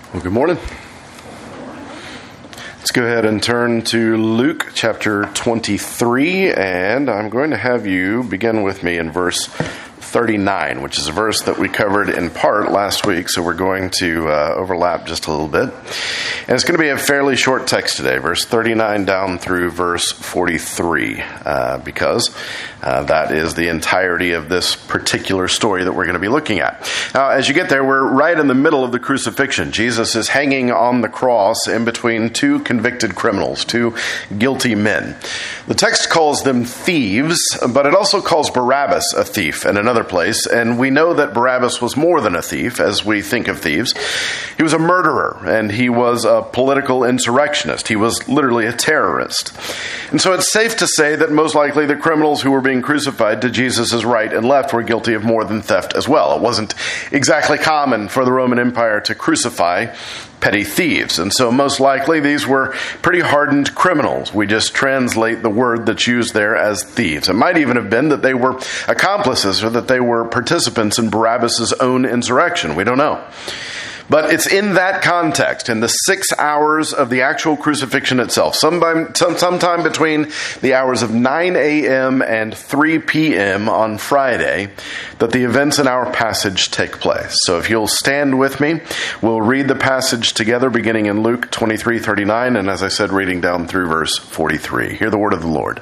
Well, good morning. Let's go ahead and turn to Luke chapter 23, and I'm going to have you begin with me in verse 39, which is a verse that we covered in part last week, so we're going to overlap just a little bit. And it's going to be a fairly short text today, verse 39 down through verse 43, because that is the entirety of this particular story that we're going to be looking at. Now, as you get there, we're right in the middle of the crucifixion. Jesus is hanging on the cross in between two convicted criminals, two guilty men. The text calls them thieves, but it also calls Barabbas a thief in another place, and we know that Barabbas was more than a thief as we think of thieves. He was a murderer, and he was a political insurrectionist. He was literally a terrorist. And so it's safe to say that most likely the criminals who were being crucified to Jesus' right and left were guilty of more than theft as well. It wasn't exactly common for the Roman Empire to crucify petty thieves, and so most likely these were pretty hardened criminals. We just translate the word that's used there as thieves. It might even have been that they were accomplices or that they were participants in Barabbas' own insurrection. We don't know. But it's in that context, in the 6 hours of the actual crucifixion itself, sometime between the hours of 9 a.m. and 3 p.m. on Friday, that the events in our passage take place. So if you'll stand with me, we'll read the passage together, beginning in Luke 23:39, and as I said, reading down through verse 43. Hear the word of the Lord.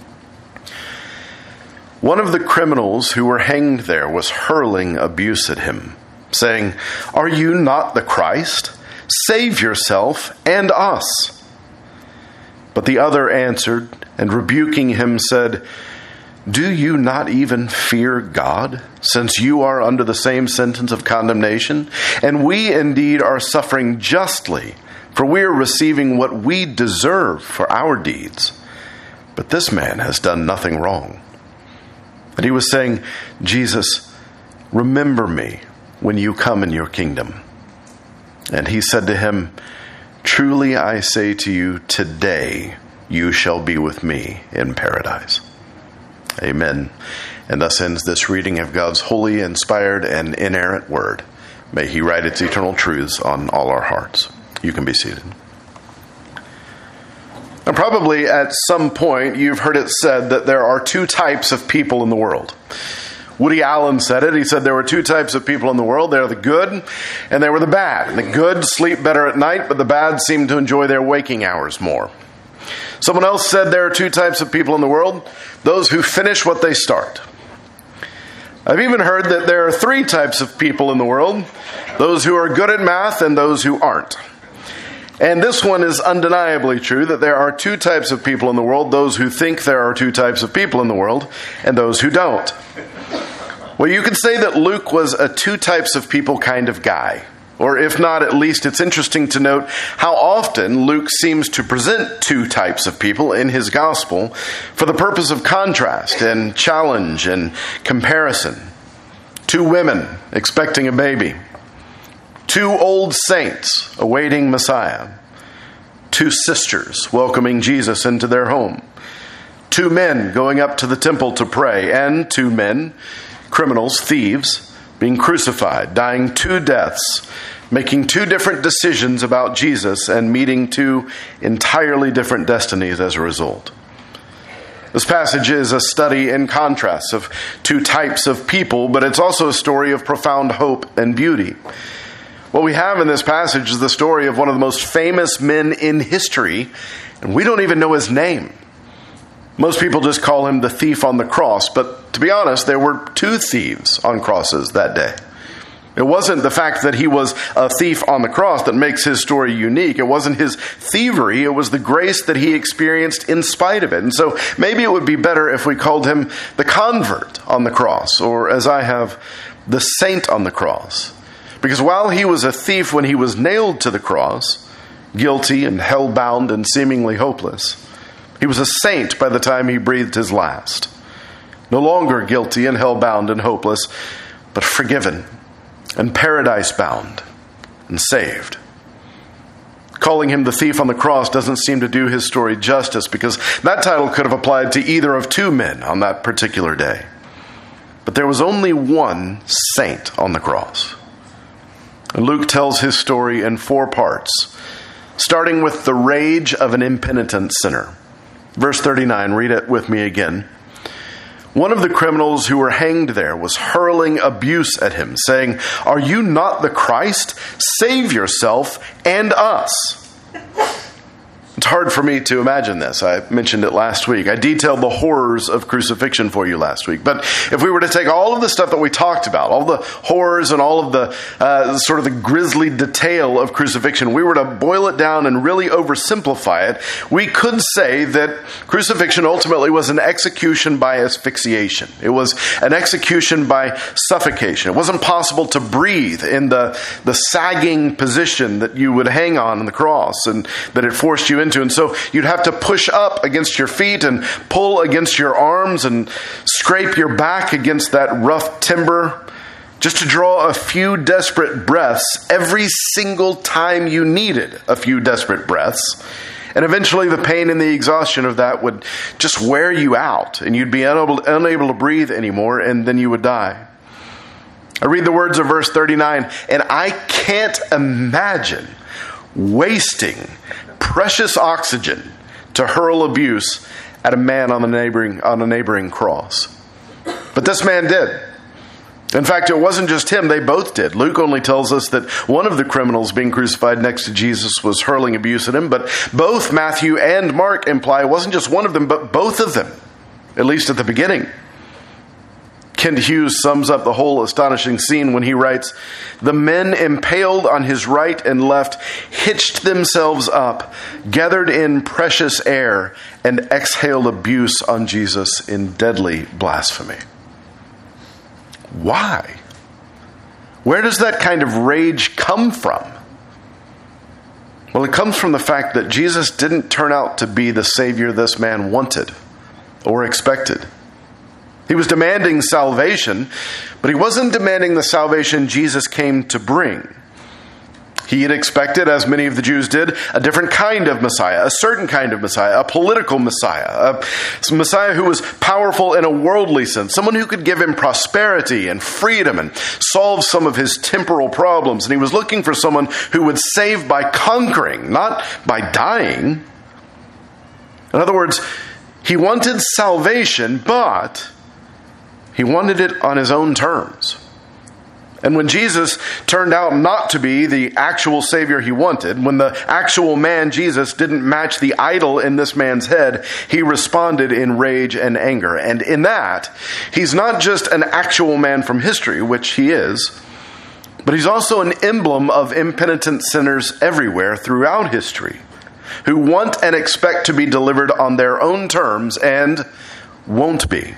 One of the criminals who were hanged there was hurling abuse at him, saying, "Are you not the Christ? Save yourself and us." But the other answered, and rebuking him said, "Do you not even fear God, since you are under the same sentence of condemnation? And we indeed are suffering justly, for we are receiving what we deserve for our deeds. But this man has done nothing wrong." And he was saying, "Jesus, remember me when you come in your kingdom." And he said to him, "Truly I say to you, today you shall be with me in paradise." Amen. And thus ends this reading of God's holy, inspired, and inerrant word. May he write its eternal truths on all our hearts. You can be seated. Now, probably at some point you've heard it said that there are two types of people in the world. Woody Allen said it. He said there were two types of people in the world. There are the good and there were the bad. And the good sleep better at night, but the bad seem to enjoy their waking hours more. Someone else said there are two types of people in the world: those who finish what they start. I've even heard that there are three types of people in the world: those who are good at math and those who aren't. And this one is undeniably true, that there are two types of people in the world: those who think there are two types of people in the world and those who don't. Well, you could say that Luke was a two types of people kind of guy. Or if not, at least it's interesting to note how often Luke seems to present two types of people in his gospel for the purpose of contrast and challenge and comparison. Two women expecting a baby. Two old saints awaiting Messiah. Two sisters welcoming Jesus into their home. Two men going up to the temple to pray. And two men, criminals, thieves, being crucified, dying two deaths, making two different decisions about Jesus and meeting two entirely different destinies as a result. This passage is a study in contrasts of two types of people, but it's also a story of profound hope and beauty. What we have in this passage is the story of one of the most famous men in history, and we don't even know his name. Most people just call him the thief on the cross, but to be honest, there were two thieves on crosses that day. It wasn't the fact that he was a thief on the cross that makes his story unique. It wasn't his thievery. It was the grace that he experienced in spite of it. And so maybe it would be better if we called him the convert on the cross, or as I have, the saint on the cross. Because while he was a thief when he was nailed to the cross, guilty and hell-bound and seemingly hopeless, he was a saint by the time he breathed his last. No longer guilty and hell-bound and hopeless, but forgiven and paradise-bound and saved. Calling him the thief on the cross doesn't seem to do his story justice, because that title could have applied to either of two men on that particular day. But there was only one saint on the cross. And Luke tells his story in 4 parts, starting with the rage of an impenitent sinner. Verse 39, read it with me again. One of the criminals who were hanged there was hurling abuse at him, saying, "Are you not the Christ? Save yourself and us." It's hard for me to imagine this. I mentioned it last week. I detailed the horrors of crucifixion for you last week. But if we were to take all of the stuff that we talked about, all the horrors and all of the sort of the grisly detail of crucifixion, we were to boil it down and really oversimplify it, we could say that crucifixion ultimately was an execution by asphyxiation. It was an execution by suffocation. It wasn't possible to breathe in the sagging position that you would hang on the cross and that it forced you into. And so you'd have to push up against your feet and pull against your arms and scrape your back against that rough timber just to draw a few desperate breaths every single time you needed a few desperate breaths. And eventually the pain and the exhaustion of that would just wear you out and you'd be unable to breathe anymore, and then you would die. I read the words of verse 39, and I can't imagine wasting precious oxygen to hurl abuse at a man on a neighboring cross. But this man did. In fact, it wasn't just him, they both did. Luke only tells us that one of the criminals being crucified next to Jesus was hurling abuse at him, but both Matthew and Mark imply it wasn't just one of them, but both of them, at least at the beginning. Kent Hughes sums up the whole astonishing scene when he writes, "The men impaled on his right and left hitched themselves up, gathered in precious air, and exhaled abuse on Jesus in deadly blasphemy." Why? Where does that kind of rage come from? Well, it comes from the fact that Jesus didn't turn out to be the Savior this man wanted or expected. He was demanding salvation, but he wasn't demanding the salvation Jesus came to bring. He had expected, as many of the Jews did, a different kind of Messiah, a certain kind of Messiah, a political Messiah, a Messiah who was powerful in a worldly sense, someone who could give him prosperity and freedom and solve some of his temporal problems. And he was looking for someone who would save by conquering, not by dying. In other words, he wanted salvation, but he wanted it on his own terms. And when Jesus turned out not to be the actual Savior he wanted, when the actual man Jesus didn't match the idol in this man's head, he responded in rage and anger. And in that, he's not just an actual man from history, which he is, but he's also an emblem of impenitent sinners everywhere throughout history who want and expect to be delivered on their own terms and won't be.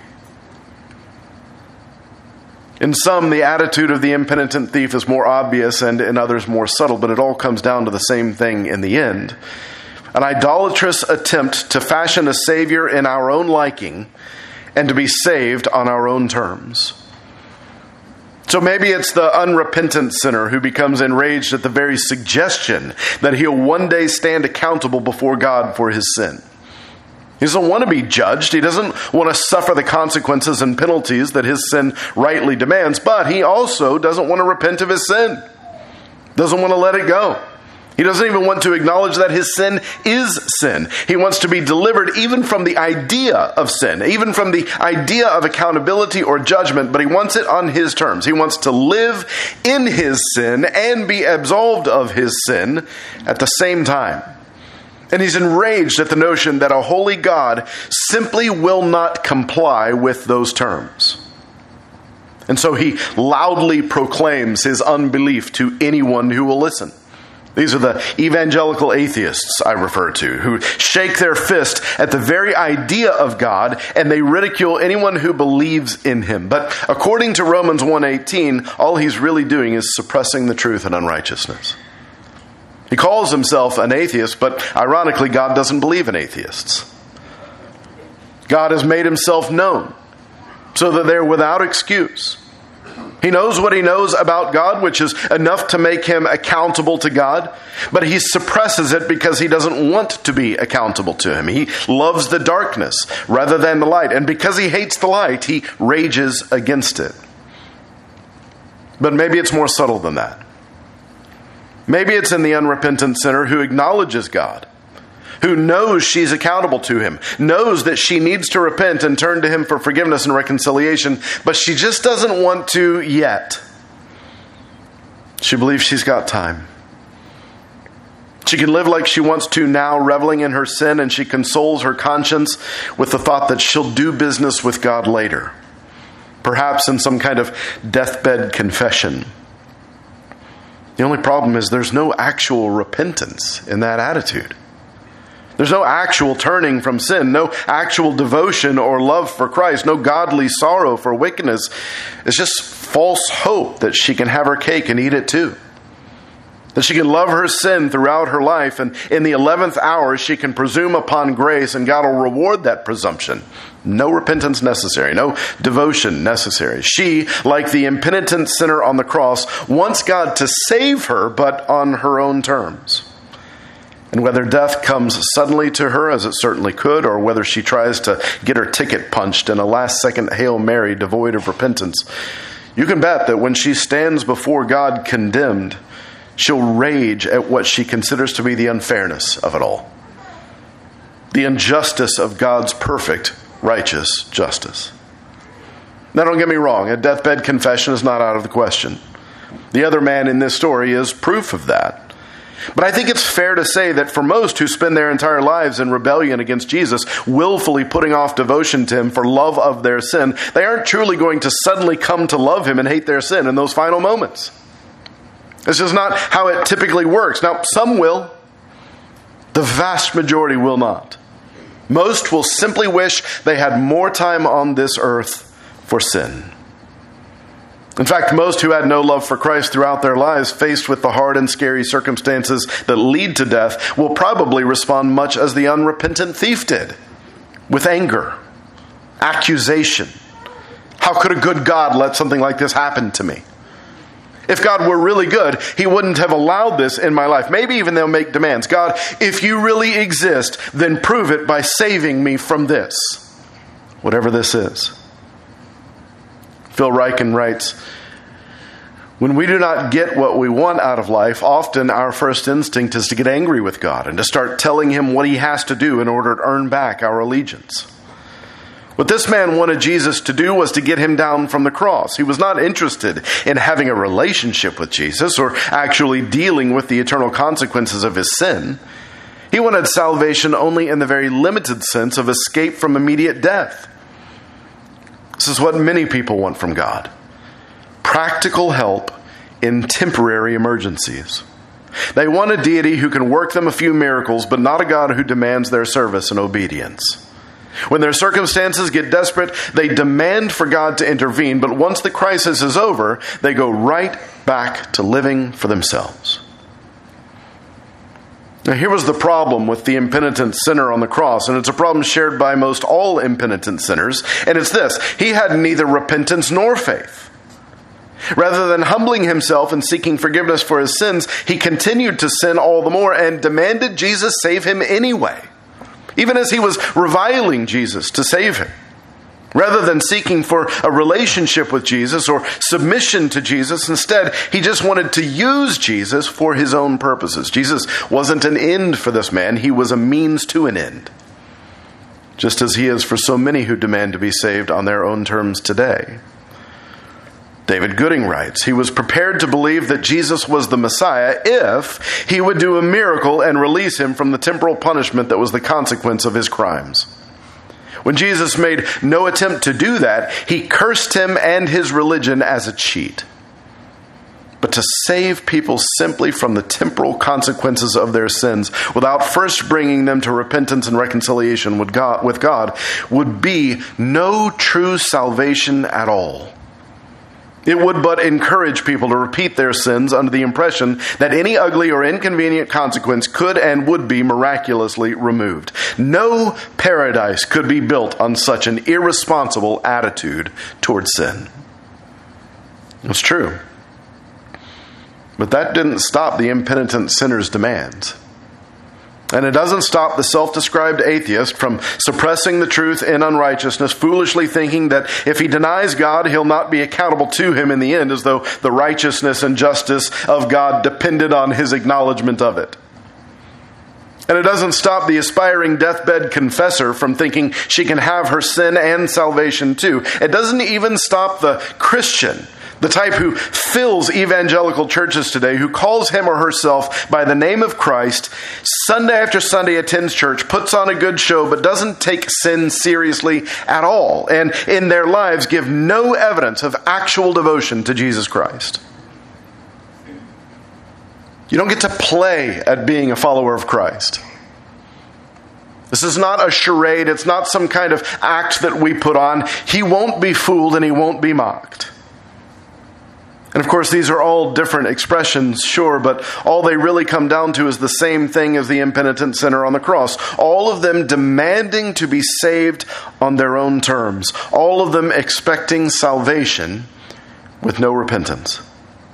In some, the attitude of the impenitent thief is more obvious and in others more subtle, but it all comes down to the same thing in the end. An idolatrous attempt to fashion a Savior in our own liking and to be saved on our own terms. So maybe it's the unrepentant sinner who becomes enraged at the very suggestion that he'll one day stand accountable before God for his sin. He doesn't want to be judged. He doesn't want to suffer the consequences and penalties that his sin rightly demands, but he also doesn't want to repent of his sin. Doesn't want to let it go. He doesn't even want to acknowledge that his sin is sin. He wants to be delivered even from the idea of sin, even from the idea of accountability or judgment, but he wants it on his terms. He wants to live in his sin and be absolved of his sin at the same time. And he's enraged at the notion that a holy God simply will not comply with those terms. And so he loudly proclaims his unbelief to anyone who will listen. These are the evangelical atheists I refer to, who shake their fist at the very idea of God, and they ridicule anyone who believes in him. But according to Romans 1:18, all he's really doing is suppressing the truth and unrighteousness. He calls himself an atheist, but ironically, God doesn't believe in atheists. God has made himself known so that they're without excuse. He knows what he knows about God, which is enough to make him accountable to God, but he suppresses it because he doesn't want to be accountable to him. He loves the darkness rather than the light, and because he hates the light, he rages against it. But maybe it's more subtle than that. Maybe it's in the unrepentant sinner who acknowledges God, who knows she's accountable to him, knows that she needs to repent and turn to him for forgiveness and reconciliation, but she just doesn't want to yet. She believes she's got time. She can live like she wants to now, reveling in her sin, and she consoles her conscience with the thought that she'll do business with God later, perhaps in some kind of deathbed confession. The only problem is there's no actual repentance in that attitude. There's no actual turning from sin, no actual devotion or love for Christ, no godly sorrow for wickedness. It's just false hope that she can have her cake and eat it too. That she can love her sin throughout her life, and in the 11th hour she can presume upon grace and God will reward that presumption. No repentance necessary, no devotion necessary. She, like the impenitent sinner on the cross, wants God to save her, but on her own terms. And whether death comes suddenly to her, as it certainly could, or whether she tries to get her ticket punched in a last-second Hail Mary devoid of repentance, you can bet that when she stands before God condemned, she'll rage at what she considers to be the unfairness of it all. The injustice of God's perfect, righteous justice. Now, don't get me wrong, a deathbed confession is not out of the question. The other man in this story is proof of that. But I think it's fair to say that for most who spend their entire lives in rebellion against Jesus, willfully putting off devotion to him for love of their sin, they aren't truly going to suddenly come to love him and hate their sin in those final moments. This is not how it typically works. Now, some will. The vast majority will not. Most will simply wish they had more time on this earth for sin. In fact, most who had no love for Christ throughout their lives, faced with the hard and scary circumstances that lead to death, will probably respond much as the unrepentant thief did, with anger, accusation. How could a good God let something like this happen to me? If God were really good, he wouldn't have allowed this in my life. Maybe even they'll make demands. God, if you really exist, then prove it by saving me from this, whatever this is. Phil Ryken writes, when we do not get what we want out of life, often our first instinct is to get angry with God and to start telling him what he has to do in order to earn back our allegiance. What this man wanted Jesus to do was to get him down from the cross. He was not interested in having a relationship with Jesus or actually dealing with the eternal consequences of his sin. He wanted salvation only in the very limited sense of escape from immediate death. This is what many people want from God. Practical help in temporary emergencies. They want a deity who can work them a few miracles, but not a God who demands their service and obedience. When their circumstances get desperate, they demand for God to intervene, but once the crisis is over, they go right back to living for themselves. Now, here was the problem with the impenitent sinner on the cross, and it's a problem shared by most all impenitent sinners, and it's this: he had neither repentance nor faith. Rather than humbling himself and seeking forgiveness for his sins, he continued to sin all the more and demanded Jesus save him anyway, even as he was reviling Jesus to save him. Rather than seeking for a relationship with Jesus or submission to Jesus, instead, he just wanted to use Jesus for his own purposes. Jesus wasn't an end for this man. He was a means to an end. Just as he is for so many who demand to be saved on their own terms today. David Gooding writes, he was prepared to believe that Jesus was the Messiah if he would do a miracle and release him from the temporal punishment that was the consequence of his crimes. When Jesus made no attempt to do that, he cursed him and his religion as a cheat. But to save people simply from the temporal consequences of their sins without first bringing them to repentance and reconciliation with God would be no true salvation at all. It would but encourage people to repeat their sins under the impression that any ugly or inconvenient consequence could and would be miraculously removed. No paradise could be built on such an irresponsible attitude towards sin. It's true. But that didn't stop the impenitent sinner's demands. And it doesn't stop the self-described atheist from suppressing the truth in unrighteousness, foolishly thinking that if he denies God, he'll not be accountable to him in the end, as though the righteousness and justice of God depended on his acknowledgement of it. And it doesn't stop the aspiring deathbed confessor from thinking she can have her sin and salvation too. It doesn't even stop the Christian, the type who fills evangelical churches today, who calls him or herself by the name of Christ, Sunday after Sunday attends church, puts on a good show, but doesn't take sin seriously at all, and in their lives give no evidence of actual devotion to Jesus Christ. You don't get to play at being a follower of Christ. This is not a charade. It's not some kind of act that we put on. He won't be fooled and he won't be mocked. And of course, these are all different expressions, sure, but all they really come down to is the same thing as the impenitent sinner on the cross. All of them demanding to be saved on their own terms. All of them expecting salvation with no repentance.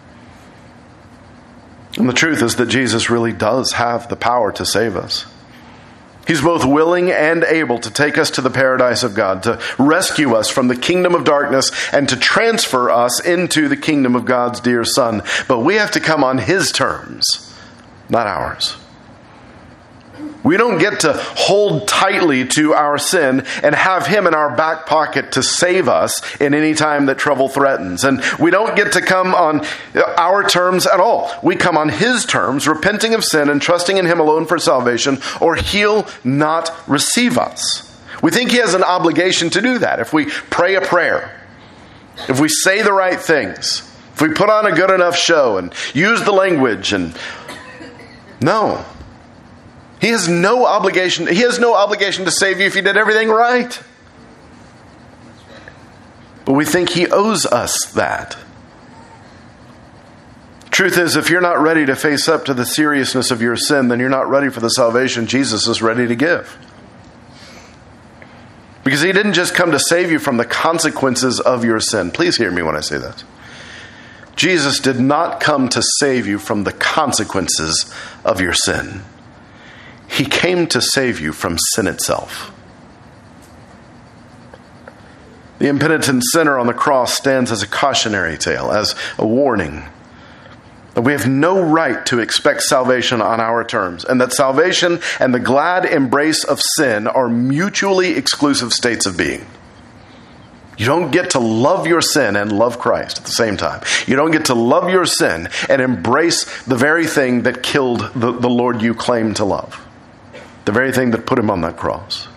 And the truth is that Jesus really does have the power to save us. He's both willing and able to take us to the paradise of God, to rescue us from the kingdom of darkness, and to transfer us into the kingdom of God's dear Son. But we have to come on His terms, not ours. We don't get to hold tightly to our sin and have Him in our back pocket to save us in any time that trouble threatens. And we don't get to come on our terms at all. We come on His terms, repenting of sin and trusting in Him alone for salvation, or He'll not receive us. We think He has an obligation to do that. If we pray a prayer, if we say the right things, if we put on a good enough show and use the language, and no. He has no obligation. He has no obligation to save you if you did everything right. But we think He owes us that. Truth is, if you're not ready to face up to the seriousness of your sin, then you're not ready for the salvation Jesus is ready to give. Because He didn't just come to save you from the consequences of your sin. Please hear me when I say that. Jesus did not come to save you from the consequences of your sin. He came to save you from sin itself. The impenitent sinner on the cross stands as a cautionary tale, as a warning that we have no right to expect salvation on our terms, and that salvation and the glad embrace of sin are mutually exclusive states of being. You don't get to love your sin and love Christ at the same time. You don't get to love your sin and embrace the very thing that killed the Lord you claim to love. The very thing that put Him on that cross.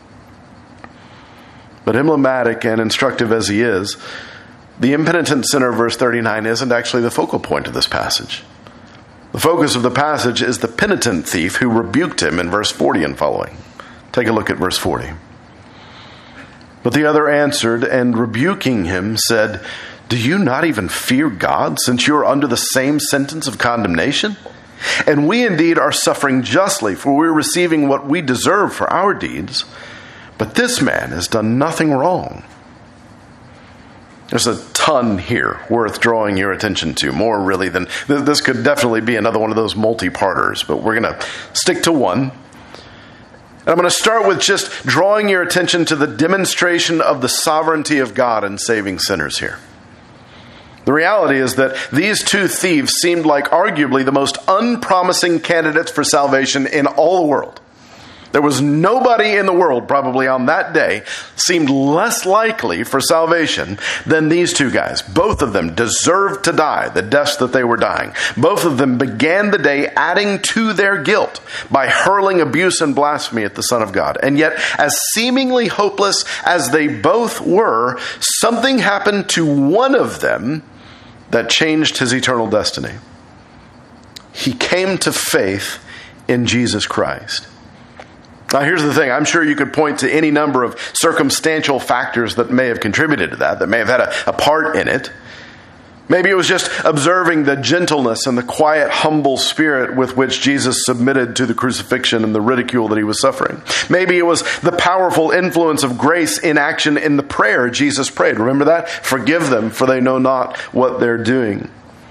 But emblematic and instructive as He is, the impenitent sinner, verse 39, isn't actually the focal point of this passage. The focus of the passage is the penitent thief who rebuked Him in verse 40 and following. Take a look at verse 40. But the other answered, and rebuking him, said, "Do you not even fear God, since you are under the same sentence of condemnation? And we indeed are suffering justly, for we are receiving what we deserve for our deeds. But this man has done nothing wrong." There's a ton here worth drawing your attention to, more really than... This could definitely be another one of those multi-parters, but we're going to stick to one. And I'm going to start with just drawing your attention to the demonstration of the sovereignty of God in saving sinners here. The reality is that these two thieves seemed like arguably the most unpromising candidates for salvation in all the world. There was nobody in the world probably on that day seemed less likely for salvation than these two guys. Both of them deserved to die the deaths that they were dying. Both of them began the day adding to their guilt by hurling abuse and blasphemy at the Son of God. And yet, as seemingly hopeless as they both were, something happened to one of them that changed his eternal destiny. He came to faith in Jesus Christ. Now, here's the thing. I'm sure you could point to any number of circumstantial factors that may have contributed to that may have had a part in it. Maybe it was just observing the gentleness and the quiet, humble spirit with which Jesus submitted to the crucifixion and the ridicule that He was suffering. Maybe it was the powerful influence of grace in action in the prayer Jesus prayed. Remember that? "Forgive them, for they know not what they're doing."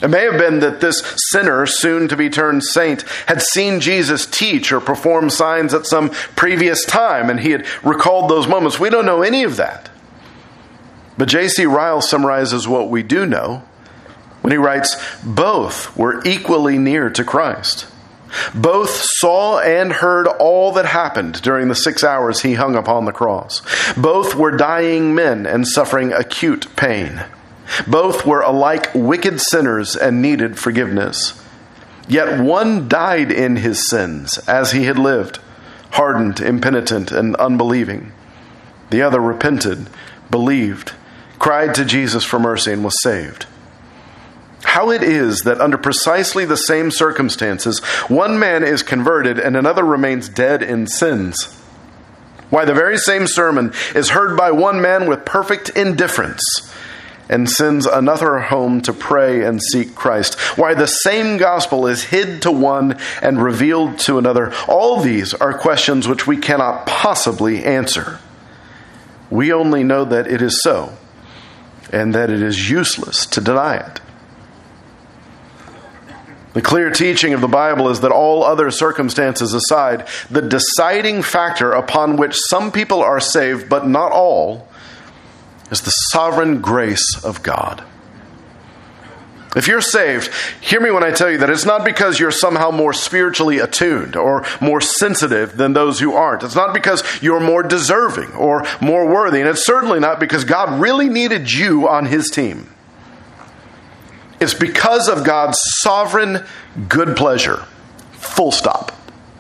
It may have been that this sinner, soon to be turned saint, had seen Jesus teach or perform signs at some previous time, and he had recalled those moments. We don't know any of that. But J.C. Ryle summarizes what we do know when he writes, both were equally near to Christ. Both saw and heard all that happened during the 6 hours he hung upon the cross. Both were dying men and suffering acute pain. Both were alike wicked sinners and needed forgiveness. Yet one died in his sins as he had lived, hardened, impenitent, and unbelieving. The other repented, believed, cried to Jesus for mercy, and was saved. How it is that under precisely the same circumstances, one man is converted and another remains dead in sins. Why the very same sermon is heard by one man with perfect indifference and sends another home to pray and seek Christ. Why the same gospel is hid to one and revealed to another. All these are questions which we cannot possibly answer. We only know that it is so, and that it is useless to deny it. The clear teaching of the Bible is that all other circumstances aside, the deciding factor upon which some people are saved, but not all, is the sovereign grace of God. If you're saved, hear me when I tell you that it's not because you're somehow more spiritually attuned or more sensitive than those who aren't. It's not because you're more deserving or more worthy. And it's certainly not because God really needed you on his team. It's because of God's sovereign good pleasure. Full stop.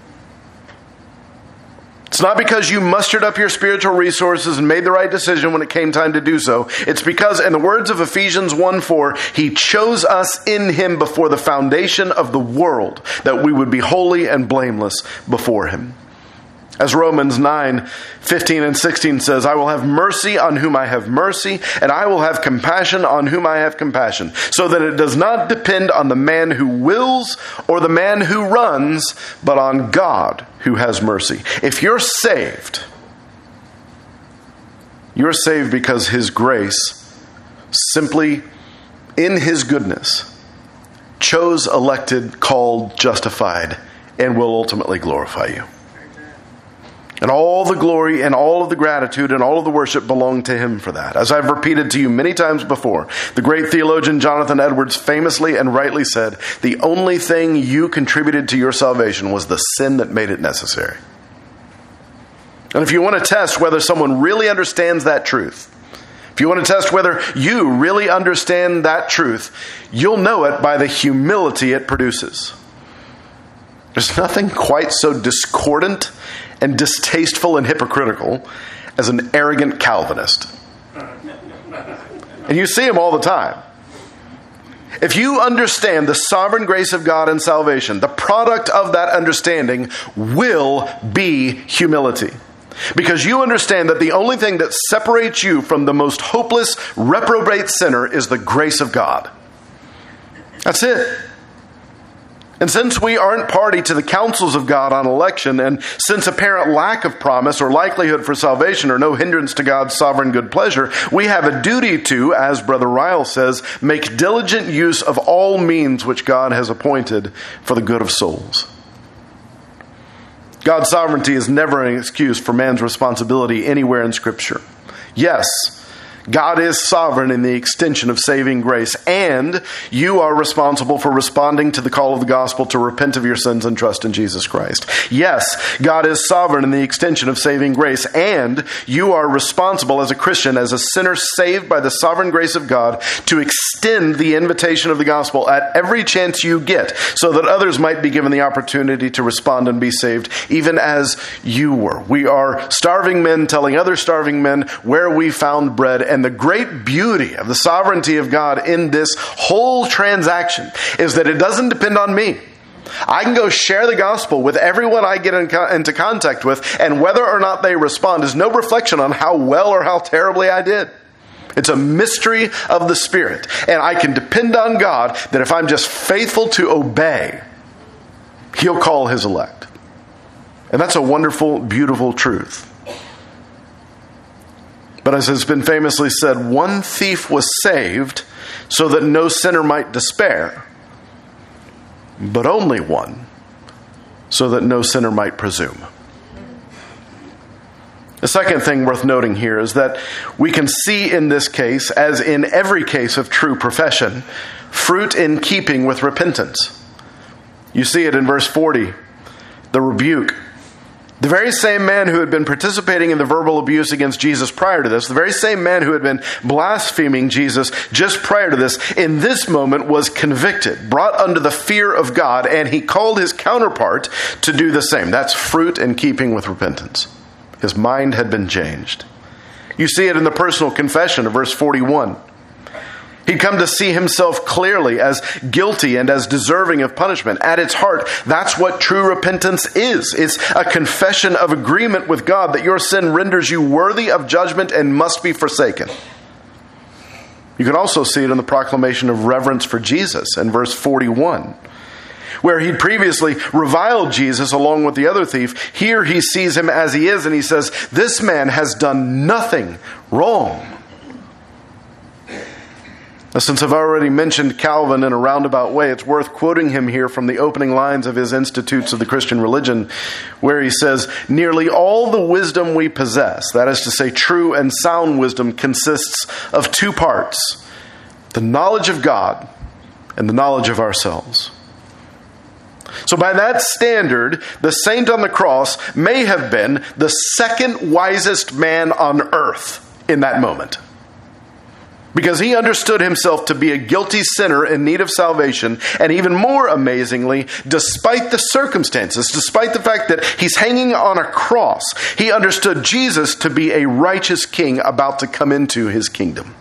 It's not because you mustered up your spiritual resources and made the right decision when it came time to do so. It's because, in the words of Ephesians 1:4, he chose us in him before the foundation of the world, that we would be holy and blameless before him. As Romans 9:15 and 16 says, I will have mercy on whom I have mercy, and I will have compassion on whom I have compassion, so that it does not depend on the man who wills or the man who runs, but on God who has mercy. If you're saved because his grace, simply in his goodness, chose, elected, called, justified, and will ultimately glorify you. And all the glory and all of the gratitude and all of the worship belong to him for that. As I've repeated to you many times before, the great theologian Jonathan Edwards famously and rightly said, the only thing you contributed to your salvation was the sin that made it necessary. And if you want to test whether someone really understands that truth, if you want to test whether you really understand that truth, you'll know it by the humility it produces. There's nothing quite so discordant and distasteful and hypocritical as an arrogant Calvinist. And you see them all the time. If you understand the sovereign grace of God and salvation, the product of that understanding will be humility. Because you understand that the only thing that separates you from the most hopeless, reprobate sinner is the grace of God. That's it. And since we aren't party to the counsels of God on election, and since apparent lack of promise or likelihood for salvation are no hindrance to God's sovereign good pleasure, we have a duty to, as Brother Ryle says, make diligent use of all means which God has appointed for the good of souls. God's sovereignty is never an excuse for man's responsibility anywhere in Scripture. Yes, God is sovereign in the extension of saving grace, and you are responsible for responding to the call of the gospel to repent of your sins and trust in Jesus Christ. Yes, God is sovereign in the extension of saving grace, and you are responsible as a Christian, as a sinner saved by the sovereign grace of God, to extend the invitation of the gospel at every chance you get, so that others might be given the opportunity to respond and be saved, even as you were. We are starving men telling other starving men where we found bread. And the great beauty of the sovereignty of God in this whole transaction is that it doesn't depend on me. I can go share the gospel with everyone I get into contact with, and whether or not they respond is no reflection on how well or how terribly I did. It's a mystery of the Spirit. And I can depend on God that if I'm just faithful to obey, He'll call His elect. And that's a wonderful, beautiful truth. But as has been famously said, one thief was saved so that no sinner might despair, but only one, so that no sinner might presume. The second thing worth noting here is that we can see in this case, as in every case of true profession, fruit in keeping with repentance. You see it in verse 40, the rebuke. The very same man who had been participating in the verbal abuse against Jesus prior to this, the very same man who had been blaspheming Jesus just prior to this, in this moment was convicted, brought under the fear of God, and he called his counterpart to do the same. That's fruit in keeping with repentance. His mind had been changed. You see it in the personal confession of verse 41. He'd come to see himself clearly as guilty and as deserving of punishment. At its heart, that's what true repentance is. It's a confession of agreement with God that your sin renders you worthy of judgment and must be forsaken. You can also see it in the proclamation of reverence for Jesus in verse 41. Where he'd previously reviled Jesus along with the other thief, here he sees him as he is and he says, this man has done nothing wrong. Since I've already mentioned Calvin in a roundabout way, it's worth quoting him here from the opening lines of his Institutes of the Christian Religion, where he says, nearly all the wisdom we possess, that is to say true and sound wisdom, consists of two parts, the knowledge of God and the knowledge of ourselves. So by that standard, the saint on the cross may have been the second wisest man on earth in that moment. Because he understood himself to be a guilty sinner in need of salvation, and even more amazingly, despite the circumstances, despite the fact that he's hanging on a cross, he understood Jesus to be a righteous king about to come into his kingdom.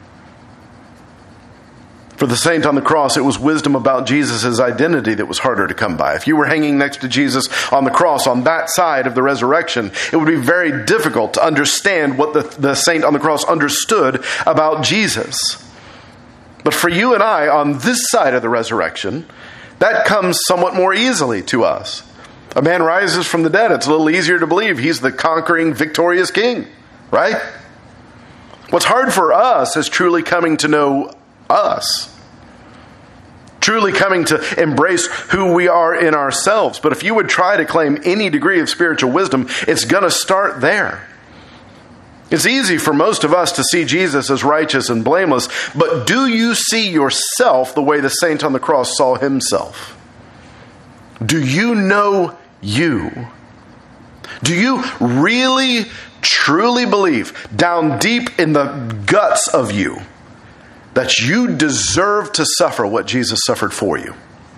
For the saint on the cross, it was wisdom about Jesus' identity that was harder to come by. If you were hanging next to Jesus on the cross on that side of the resurrection, it would be very difficult to understand what the saint on the cross understood about Jesus. But for you and I, on this side of the resurrection, that comes somewhat more easily to us. A man rises from the dead. It's a little easier to believe he's the conquering, victorious king, right? What's hard for us is truly coming to know us. Truly coming to embrace who we are in ourselves. But if you would try to claim any degree of spiritual wisdom, it's going to start there. It's easy for most of us to see Jesus as righteous and blameless, but do you see yourself the way the saint on the cross saw himself? Do you know you? Do you really, truly believe down deep in the guts of you that you deserve to suffer what Jesus suffered for you?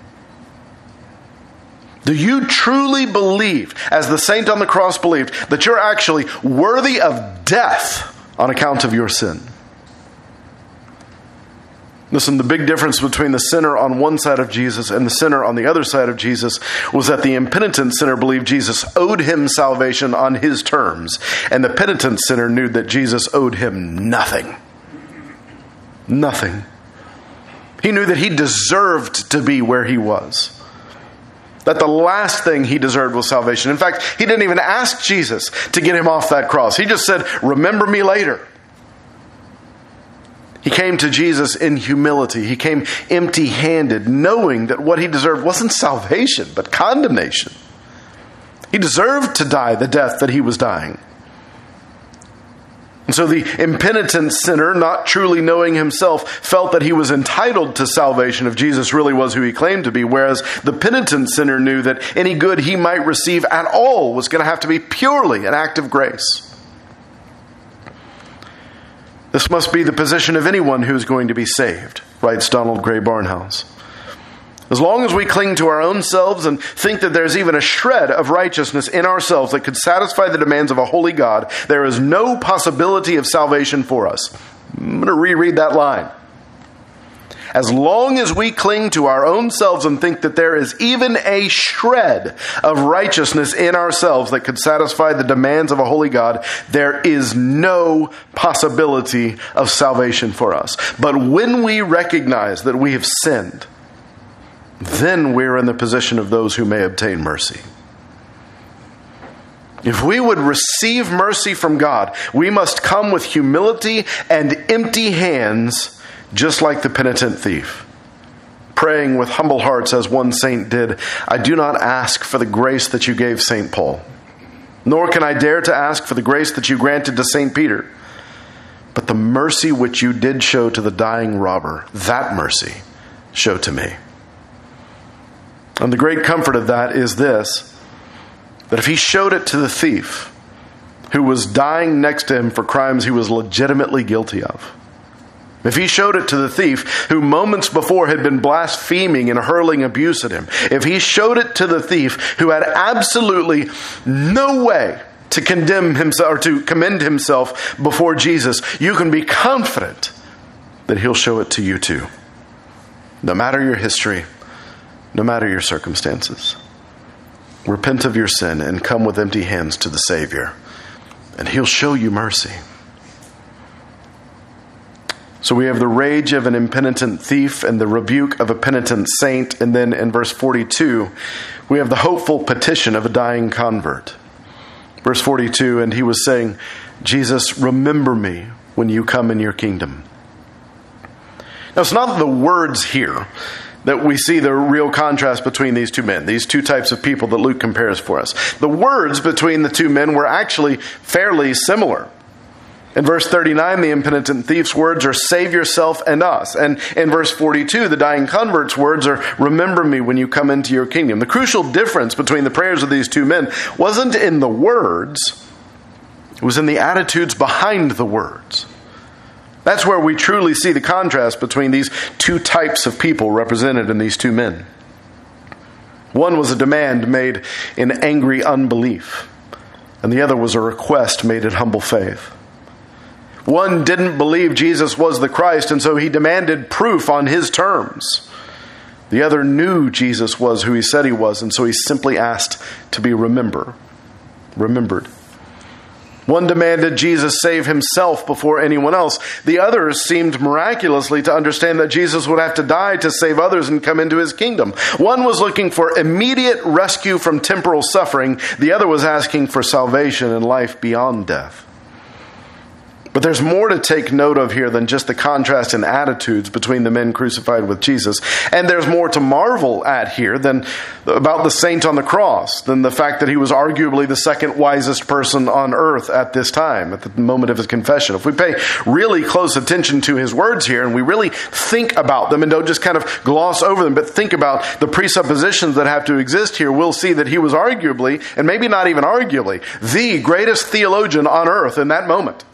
Do you truly believe, as the saint on the cross believed, that you're actually worthy of death on account of your sin? Listen, the big difference between the sinner on one side of Jesus and the sinner on the other side of Jesus was that the impenitent sinner believed Jesus owed him salvation on his terms, and the penitent sinner knew that Jesus owed him nothing. Nothing. He knew that he deserved to be where he was. That the last thing he deserved was salvation. In fact, he didn't even ask Jesus to get him off that cross. He just said, remember me later. He came to Jesus in humility. He came empty-handed, knowing that what he deserved wasn't salvation, but condemnation. He deserved to die the death that he was dying. And so the impenitent sinner, not truly knowing himself, felt that he was entitled to salvation if Jesus really was who he claimed to be, whereas the penitent sinner knew that any good he might receive at all was going to have to be purely an act of grace. This must be the position of anyone who's going to be saved, writes Donald Gray Barnhouse. As long as we cling to our own selves and think that there's even a shred of righteousness in ourselves that could satisfy the demands of a holy God, there is no possibility of salvation for us. I'm going to reread that line. As long as we cling to our own selves and think that there is even a shred of righteousness in ourselves that could satisfy the demands of a holy God, there is no possibility of salvation for us. But when we recognize that we have sinned, then we're in the position of those who may obtain mercy. If we would receive mercy from God, we must come with humility and empty hands, just like the penitent thief, praying with humble hearts as one saint did, I do not ask for the grace that you gave St. Paul, nor can I dare to ask for the grace that you granted to St. Peter, but the mercy which you did show to the dying robber, that mercy show to me. And the great comfort of that is this, that if he showed it to the thief who was dying next to him for crimes he was legitimately guilty of, if he showed it to the thief who moments before had been blaspheming and hurling abuse at him, if he showed it to the thief who had absolutely no way to condemn himself or to commend himself before Jesus, you can be confident that he'll show it to you too. No matter your history, no matter your circumstances. Repent of your sin and come with empty hands to the Savior, and he'll show you mercy. So we have the rage of an impenitent thief and the rebuke of a penitent saint. And then in verse 42, we have the hopeful petition of a dying convert. Verse 42, and he was saying, Jesus, remember me when you come in your kingdom. Now, it's not the words here that we see the real contrast between these two men, these two types of people that Luke compares for us. The words between the two men were actually fairly similar. In verse 39, the impenitent thief's words are, save yourself and us. And in verse 42, the dying convert's words are, remember me when you come into your kingdom. The crucial difference between the prayers of these two men wasn't in the words, it was in the attitudes behind the words. That's where we truly see the contrast between these two types of people represented in these two men. One was a demand made in angry unbelief, and the other was a request made in humble faith. One didn't believe Jesus was the Christ, and so he demanded proof on his terms. The other knew Jesus was who he said he was, and so he simply asked to be remembered. One demanded Jesus save himself before anyone else. The others seemed miraculously to understand that Jesus would have to die to save others and come into his kingdom. One was looking for immediate rescue from temporal suffering. The other was asking for salvation and life beyond death. But there's more to take note of here than just the contrast in attitudes between the men crucified with Jesus. And there's more to marvel at here than about the saint on the cross, than the fact that he was arguably the second wisest person on earth at this time, at the moment of his confession. If we pay really close attention to his words here, and we really think about them and don't just kind of gloss over them, but think about the presuppositions that have to exist here, we'll see that he was arguably, and maybe not even arguably, the greatest theologian on earth in that moment.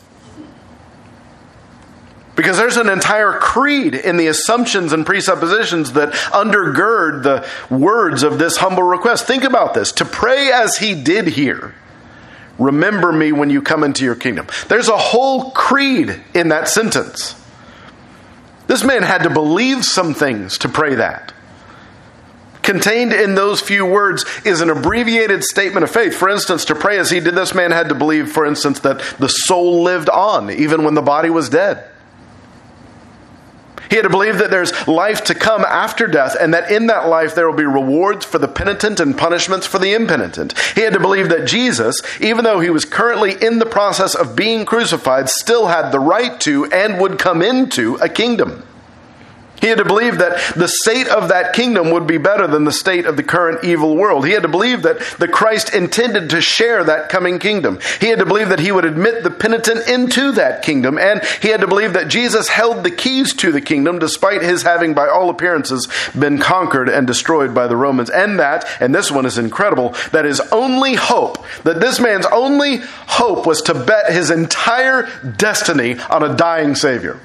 Because there's an entire creed in the assumptions and presuppositions that undergird the words of this humble request. Think about this. To pray as he did here, remember me when you come into your kingdom. There's a whole creed in that sentence. This man had to believe some things to pray that. Contained in those few words is an abbreviated statement of faith. For instance, to pray as he did, this man had to believe, for instance, that the soul lived on even when the body was dead. He had to believe that there's life to come after death, and that in that life there will be rewards for the penitent and punishments for the impenitent. He had to believe that Jesus, even though he was currently in the process of being crucified, still had the right to and would come into a kingdom. He had to believe that the state of that kingdom would be better than the state of the current evil world. He had to believe that the Christ intended to share that coming kingdom. He had to believe that he would admit the penitent into that kingdom. And he had to believe that Jesus held the keys to the kingdom despite his having, by all appearances, been conquered and destroyed by the Romans. And that, and this one is incredible, that his only hope, that this man's only hope was to bet his entire destiny on a dying Savior.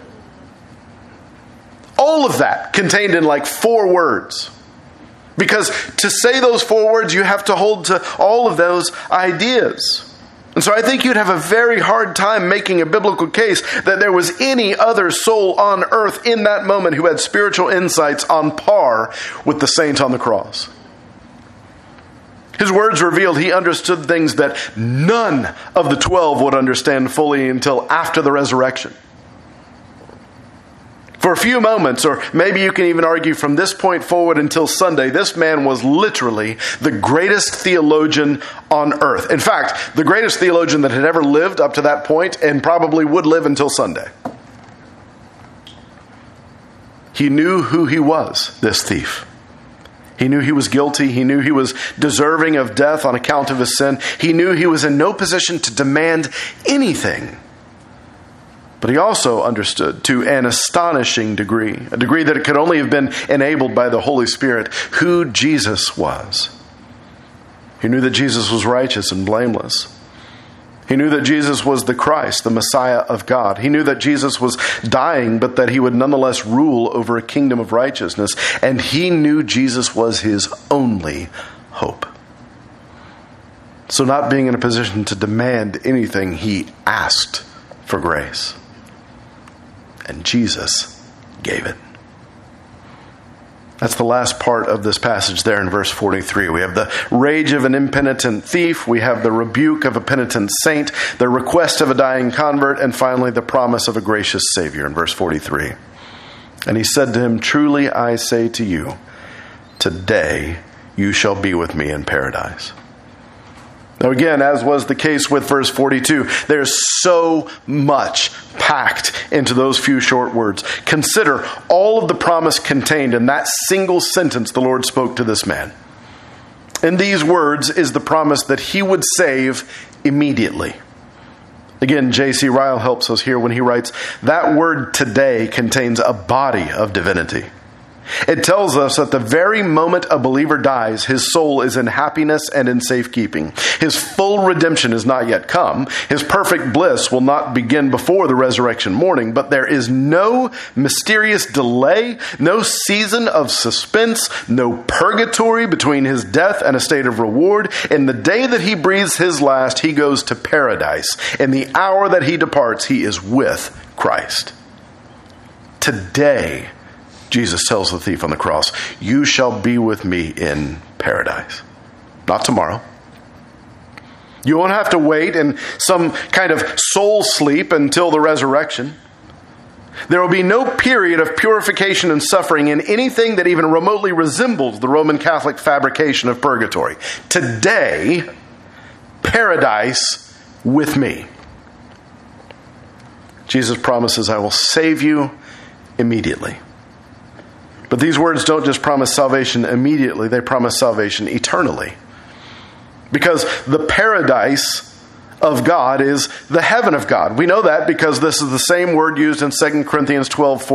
All of that contained in like 4 words. Because to say those 4 words, you have to hold to all of those ideas. And so I think you'd have a very hard time making a biblical case that there was any other soul on earth in that moment who had spiritual insights on par with the saint on the cross. His words revealed he understood things that none of the 12 would understand fully until after the resurrection. For a few moments, or maybe you can even argue from this point forward until Sunday, this man was literally the greatest theologian on earth. In fact, the greatest theologian that had ever lived up to that point and probably would live until Sunday. He knew who he was, this thief. He knew he was guilty. He knew he was deserving of death on account of his sin. He knew he was in no position to demand anything. But he also understood to an astonishing degree, a degree that it could only have been enabled by the Holy Spirit, who Jesus was. He knew that Jesus was righteous and blameless. He knew that Jesus was the Christ, the Messiah of God. He knew that Jesus was dying, but that he would nonetheless rule over a kingdom of righteousness. And he knew Jesus was his only hope. So not being in a position to demand anything, he asked for grace. And Jesus gave it. That's the last part of this passage there in verse 43. We have the rage of an impenitent thief. We have the rebuke of a penitent saint, the request of a dying convert, and finally the promise of a gracious Savior in verse 43. And he said to him, "Truly I say to you, today you shall be with me in paradise." Now again, as was the case with verse 42, there's so much packed into those few short words. Consider all of the promise contained in that single sentence the Lord spoke to this man. In these words is the promise that he would save immediately. Again, J.C. Ryle helps us here when he writes, that word today contains a body of divinity. It tells us that the very moment a believer dies, his soul is in happiness and in safekeeping. His full redemption is not yet come. His perfect bliss will not begin before the resurrection morning, but there is no mysterious delay, no season of suspense, no purgatory between his death and a state of reward. In the day that he breathes his last, he goes to paradise. In the hour that he departs, he is with Christ. Today, Jesus tells the thief on the cross, you shall be with me in paradise. Not tomorrow. You won't have to wait in some kind of soul sleep until the resurrection. There will be no period of purification and suffering in anything that even remotely resembles the Roman Catholic fabrication of purgatory. Today, paradise with me. Jesus promises, I will save you immediately. But these words don't just promise salvation immediately, they promise salvation eternally. Because the paradise of God is the heaven of God. We know that because this is the same word used in 2 Corinthians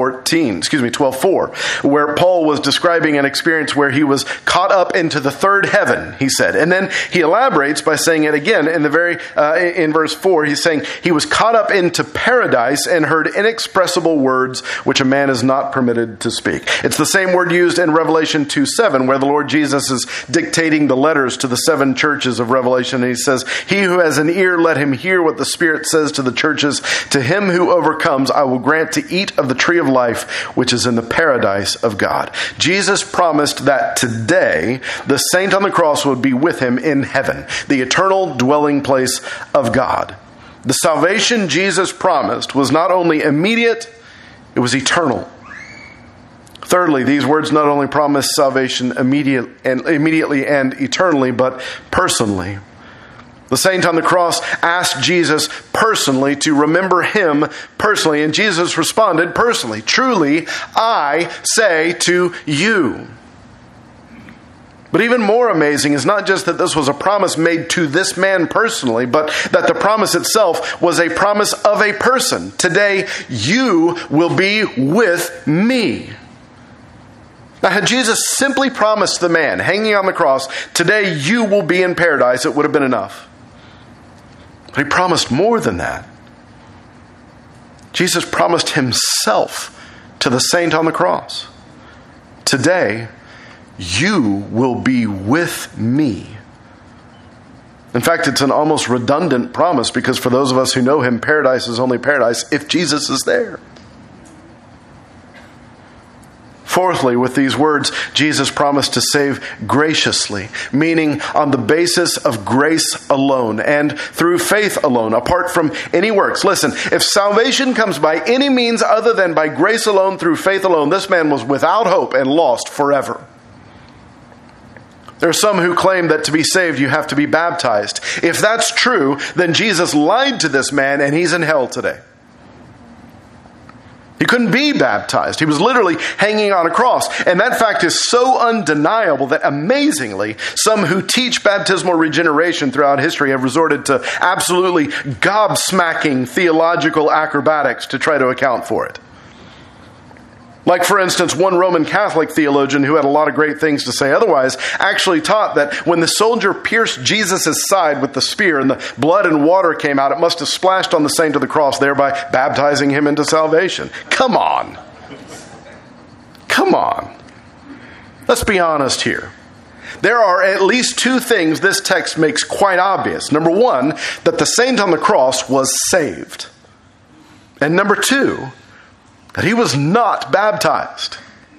12:4, where Paul was describing an experience where he was caught up into the third heaven, he said. And then he elaborates by saying it again in in verse 4. He's saying he was caught up into paradise and heard inexpressible words which a man is not permitted to speak. It's the same word used in Revelation 2:7, where the Lord Jesus is dictating the letters to the 7 churches of Revelation. And he says, he who has an ear, let him hear what the Spirit says to the churches. To him who overcomes, I will grant to eat of the tree of life, which is in the paradise of God. Jesus promised that today, the saint on the cross would be with him in heaven, the eternal dwelling place of God. The salvation Jesus promised was not only immediate, it was eternal. Thirdly, these words not only promise salvation immediately and eternally, but personally. The saint on the cross asked Jesus personally to remember him personally, and Jesus responded personally, truly, I say to you. But even more amazing is not just that this was a promise made to this man personally, but that the promise itself was a promise of a person. Today, you will be with me. Now, had Jesus simply promised the man hanging on the cross, today you will be in paradise, it would have been enough. But he promised more than that. Jesus promised himself to the saint on the cross. Today, you will be with me. In fact, it's an almost redundant promise because for those of us who know him, paradise is only paradise if Jesus is there. Fourthly, with these words, Jesus promised to save graciously, meaning on the basis of grace alone and through faith alone, apart from any works. Listen, if salvation comes by any means other than by grace alone, through faith alone, this man was without hope and lost forever. There are some who claim that to be saved, you have to be baptized. If that's true, then Jesus lied to this man and he's in hell today. He couldn't be baptized. He was literally hanging on a cross. And that fact is so undeniable that amazingly, some who teach baptismal regeneration throughout history have resorted to absolutely gobsmacking theological acrobatics to try to account for it. Like, for instance, one Roman Catholic theologian who had a lot of great things to say otherwise actually taught that when the soldier pierced Jesus' side with the spear and the blood and water came out, it must have splashed on the saint of the cross, thereby baptizing him into salvation. Come on. Come on. Let's be honest here. There are at least two things this text makes quite obvious. Number one, that the saint on the cross was saved. And number two, that he was not baptized.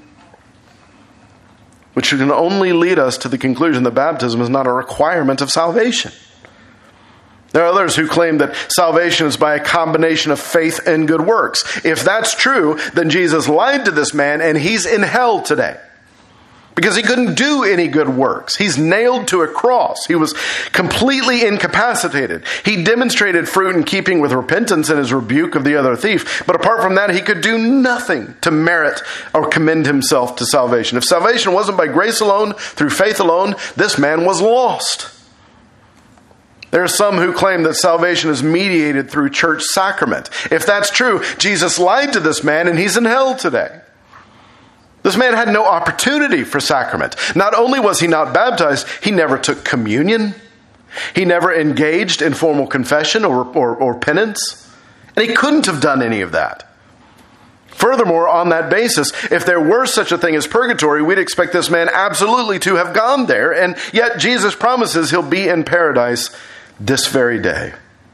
Which can only lead us to the conclusion that baptism is not a requirement of salvation. There are others who claim that salvation is by a combination of faith and good works. If that's true, then Jesus lied to this man and he's in hell today. Because he couldn't do any good works. He's nailed to a cross. He was completely incapacitated. He demonstrated fruit in keeping with repentance in his rebuke of the other thief. But apart from that, he could do nothing to merit or commend himself to salvation. If salvation wasn't by grace alone, through faith alone, this man was lost. There are some who claim that salvation is mediated through church sacrament. If that's true, Jesus lied to this man and he's in hell today. This man had no opportunity for sacrament. Not only was he not baptized, he never took communion. He never engaged in formal confession or penance. And he couldn't have done any of that. Furthermore, on that basis, if there were such a thing as purgatory, we'd expect this man absolutely to have gone there. And yet Jesus promises he'll be in paradise this very day.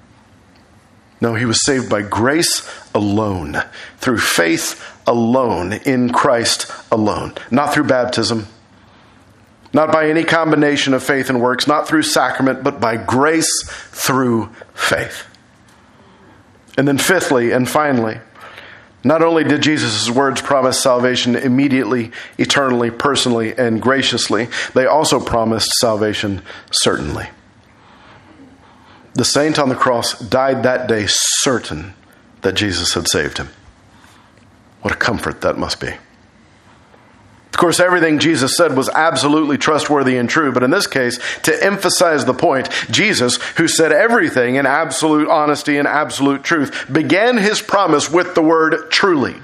No, he was saved by grace alone, through faith alone, in Christ alone. Not through baptism, not by any combination of faith and works, not through sacrament, but by grace through faith. And then fifthly and finally, not only did Jesus' words promise salvation immediately, eternally, personally, and graciously, they also promised salvation certainly. The saint on the cross died that day certain that Jesus had saved him. What a comfort that must be. Of course, everything Jesus said was absolutely trustworthy and true, but in this case, to emphasize the point, Jesus, who said everything in absolute honesty and absolute truth, began his promise with the word truly.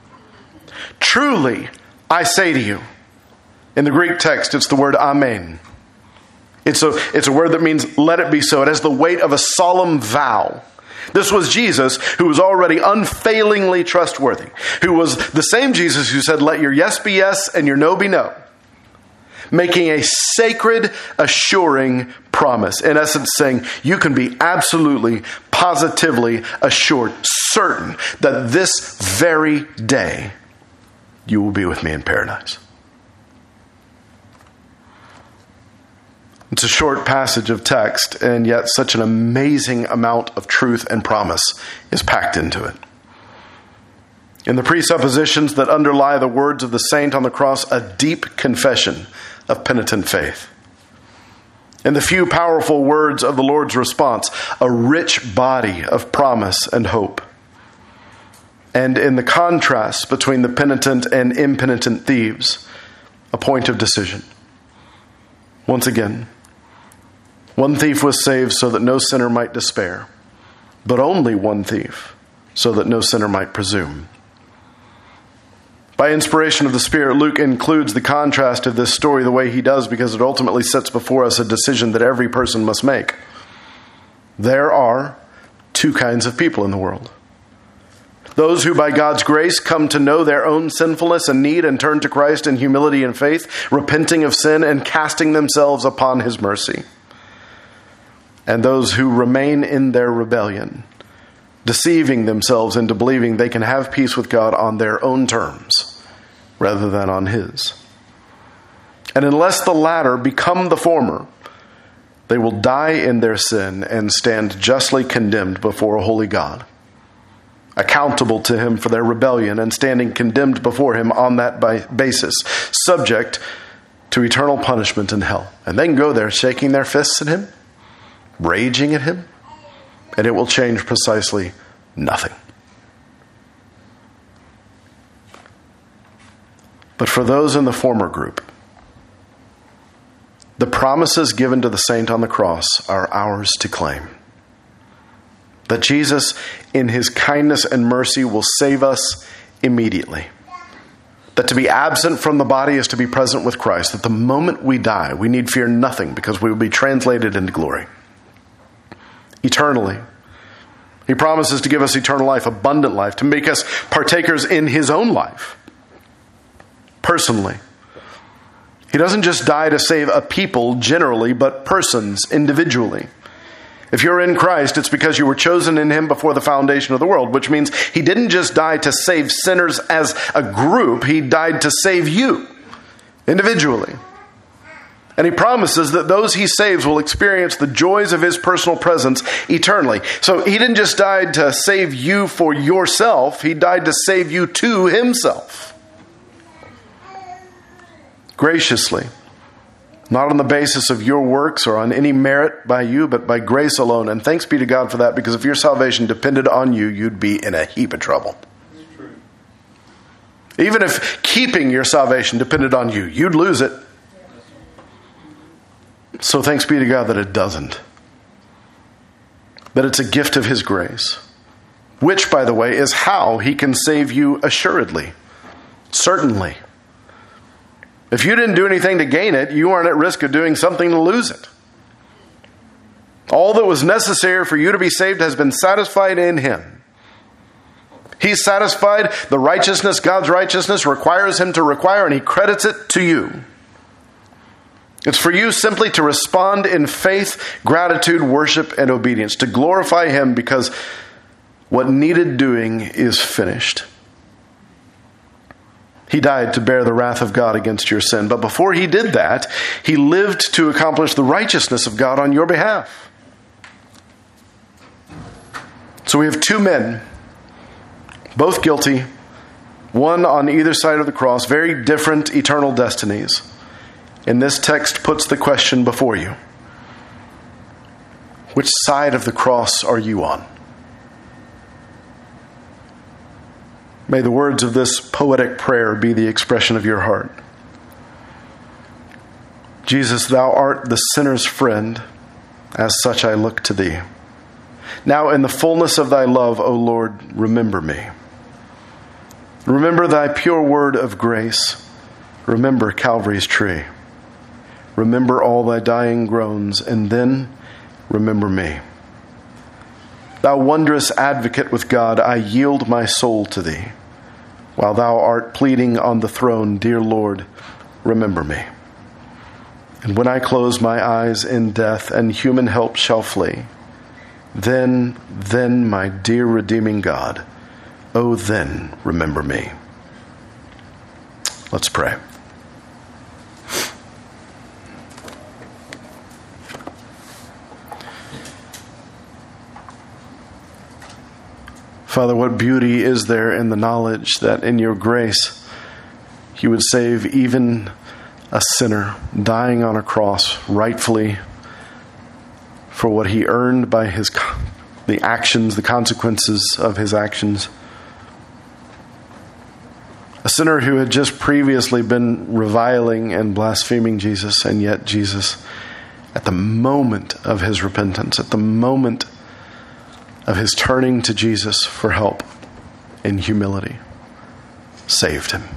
Truly, I say to you. In the Greek text, it's the word amen. It's a word that means let it be so. It has the weight of a solemn vow. This was Jesus, who was already unfailingly trustworthy, who was the same Jesus who said, let your yes be yes and your no be no, making a sacred, assuring promise. In essence, saying you can be absolutely, positively assured, certain that this very day you will be with me in paradise. It's a short passage of text, and yet such an amazing amount of truth and promise is packed into it. In the presuppositions that underlie the words of the saint on the cross, a deep confession of penitent faith. In the few powerful words of the Lord's response, a rich body of promise and hope. And in the contrast between the penitent and impenitent thieves, a point of decision. Once again, one thief was saved so that no sinner might despair, but only one thief, so that no sinner might presume. By inspiration of the Spirit, Luke includes the contrast of this story the way he does because it ultimately sets before us a decision that every person must make. There are two kinds of people in the world. Those who by God's grace come to know their own sinfulness and need and turn to Christ in humility and faith, repenting of sin and casting themselves upon his mercy. And those who remain in their rebellion, deceiving themselves into believing they can have peace with God on their own terms rather than on his. And unless the latter become the former, they will die in their sin and stand justly condemned before a holy God, accountable to him for their rebellion and standing condemned before him on that basis, subject to eternal punishment in hell. And they can go there shaking their fists at him, raging at him, and it will change precisely nothing. But for those in the former group, the promises given to the saint on the cross are ours to claim. That Jesus, in his kindness and mercy, will save us immediately. That to be absent from the body is to be present with Christ. That the moment we die, we need fear nothing because we will be translated into glory. Eternally. He promises to give us eternal life, abundant life, to make us partakers in his own life. Personally. He doesn't just die to save a people generally, but persons individually. If you're in Christ, it's because you were chosen in him before the foundation of the world, which means he didn't just die to save sinners as a group. He died to save you individually. And he promises that those he saves will experience the joys of his personal presence eternally. So he didn't just die to save you for yourself. He died to save you to himself. Graciously. Not on the basis of your works or on any merit by you, but by grace alone. And thanks be to God for that, because if your salvation depended on you, you'd be in a heap of trouble. Even if keeping your salvation depended on you, you'd lose it. So thanks be to God that it doesn't. That it's a gift of his grace. Which, by the way, is how he can save you assuredly. Certainly. If you didn't do anything to gain it, you aren't at risk of doing something to lose it. All that was necessary for you to be saved has been satisfied in him. He's satisfied the righteousness God's righteousness requires him to require, and he credits it to you. It's for you simply to respond in faith, gratitude, worship, and obedience, to glorify him because what needed doing is finished. He died to bear the wrath of God against your sin. But before he did that, he lived to accomplish the righteousness of God on your behalf. So we have two men, both guilty, one on either side of the cross, very different eternal destinies. And this text puts the question before you. Which side of the cross are you on? May the words of this poetic prayer be the expression of your heart. Jesus, thou art the sinner's friend. As such I look to thee. Now in the fullness of thy love, O Lord, remember me. Remember thy pure word of grace. Remember Calvary's tree. Remember all thy dying groans, and then remember me. Thou wondrous advocate with God, I yield my soul to thee. While thou art pleading on the throne, dear Lord, remember me. And when I close my eyes in death and human help shall flee, then, my dear redeeming God, oh, then remember me. Let's pray. Father, what beauty is there in the knowledge that in your grace you would save even a sinner dying on a cross rightfully for what he earned by the actions, the consequences of his actions. A sinner who had just previously been reviling and blaspheming Jesus, and yet Jesus, at the moment of his repentance, at the moment of his turning to Jesus for help in humility, saved him.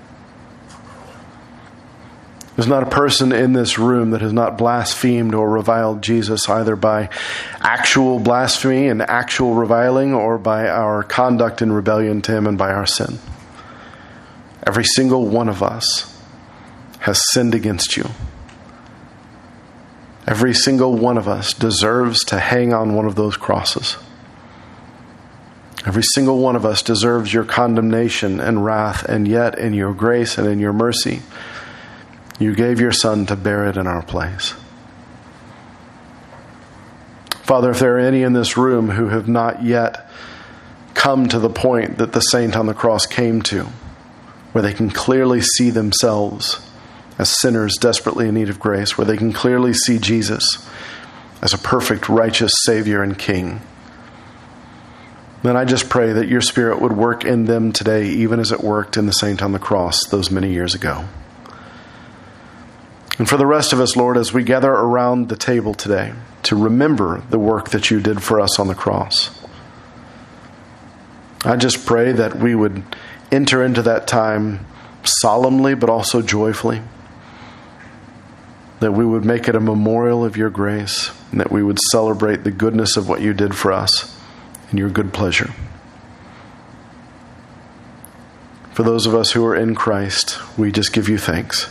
There's not a person in this room that has not blasphemed or reviled Jesus, either by actual blasphemy and actual reviling or by our conduct in rebellion to him and by our sin. Every single one of us has sinned against you. Every single one of us deserves to hang on one of those crosses. Every single one of us deserves your condemnation and wrath, and yet in your grace and in your mercy, you gave your Son to bear it in our place. Father, if there are any in this room who have not yet come to the point that the saint on the cross came to, where they can clearly see themselves as sinners desperately in need of grace, where they can clearly see Jesus as a perfect, righteous Savior and King, And I just pray that your Spirit would work in them today, even as it worked in the saint on the cross those many years ago. And for the rest of us, Lord, as we gather around the table today to remember the work that you did for us on the cross, I just pray that we would enter into that time solemnly but also joyfully, that we would make it a memorial of your grace, and that we would celebrate the goodness of what you did for us and your good pleasure. For those of us who are in Christ, we just give you thanks.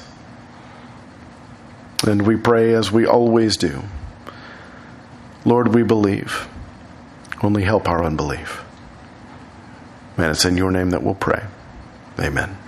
And we pray as we always do, Lord, we believe. Only help our unbelief. And it's in your name that we'll pray. Amen.